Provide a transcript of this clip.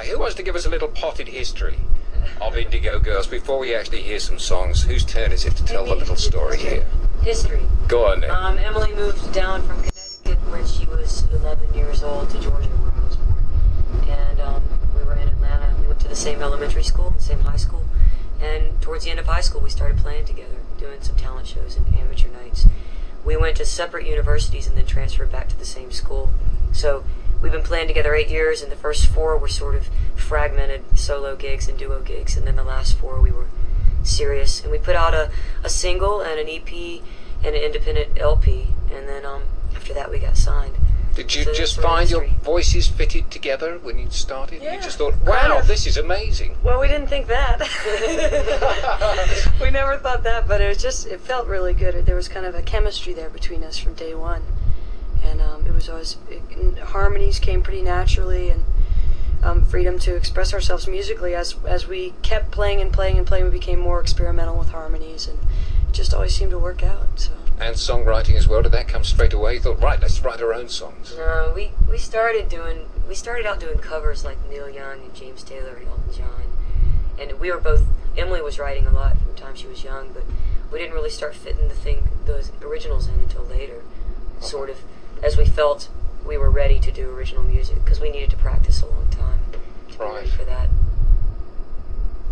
who wants to give us a little potted history of Indigo Girls before we actually hear some songs? Whose turn is it to tell the little story here? History. Go on then. Emily moved down from Connecticut when she was 11 years old to Georgia, where I was born. And we were in Atlanta. We went to the same elementary school, the same high school. And towards the end of high school, we started playing together, doing some talent shows and amateur nights. We went to separate universities and then transferred back to the same school. So we've been playing together 8 years, and the first 4 were sort of fragmented solo gigs and duo gigs, and then the last 4 we were serious. And we put out a single and an EP and an independent LP, and then after that we got signed. Did you just find your voices fitted together when you started? Yeah, you just thought, wow, this is amazing. Well, we didn't think that. We never thought that, but it felt really good. There was kind of a chemistry there between us from day one. And it was always, harmonies came pretty naturally, and freedom to express ourselves musically. As we kept playing and playing and playing, we became more experimental with harmonies, and it just always seemed to work out. So. And songwriting as well, did that come straight away? You thought, right, let's write our own songs. No, we started out doing covers like Neil Young and James Taylor and Elton John. And we were both, Emily was writing a lot from the time she was young, but we didn't really start fitting those originals in until later, sort of, as we felt we were ready to do original music, because we needed to practice a long time to be ready for that.